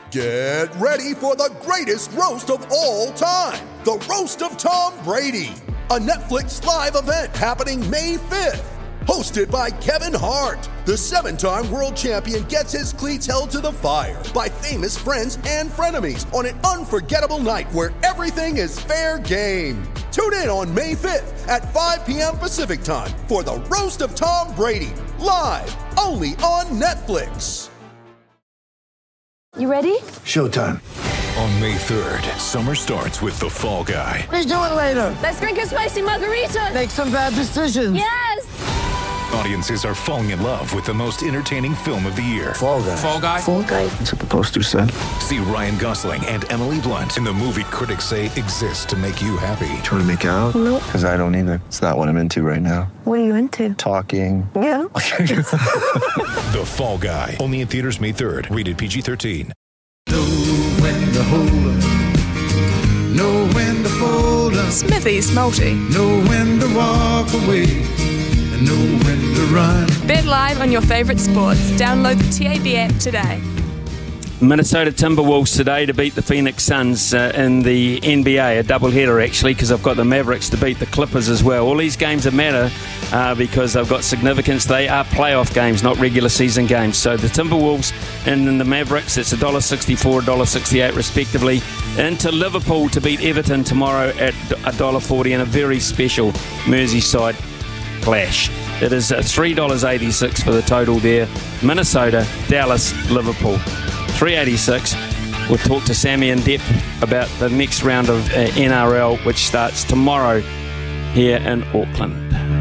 Get ready for the greatest roast of all time, the Roast of Tom Brady, a Netflix live event happening May 5th. Hosted by Kevin Hart, the 7-time world champion gets his cleats held to the fire by famous friends and frenemies on an unforgettable night where everything is fair game. Tune in on May 5th at 5 p.m. Pacific time for the Roast of Tom Brady, live only on Netflix. You ready? Showtime. On May 3rd, summer starts with The Fall Guy. Let's do it later. Let's drink a spicy margarita. Make some bad decisions. Yes! Audiences are falling in love with the most entertaining film of the year. Fall Guy. Fall Guy? Fall Guy. That's what the poster said. See Ryan Gosling and Emily Blunt in the movie critics say exists to make you happy. Trying to make it out? Nope. Because I don't either. It's not what I'm into right now. What are you into? Talking. Yeah. The Fall Guy. Only in theaters May 3rd. Rated PG-13. Know when to hold 'em, know when to fold 'em, Smithy's Multi. know when to walk away, and know when to run. Bet live on your favourite sports. Download the TAB app today. Minnesota Timberwolves today to beat the Phoenix Suns in the NBA, a doubleheader actually, because I've got the Mavericks to beat the Clippers as well. All these games that matter because they've got significance. They are playoff games, not regular season games. So the Timberwolves and the Mavericks, it's $1.64, $1.68 respectively. Into Liverpool to beat Everton tomorrow at $1.40 in a very special Merseyside clash. It is $3.86 for the total there. Minnesota, Dallas, Liverpool. $3.86. We'll talk to Sammy in depth about the next round of NRL, which starts tomorrow here in Auckland.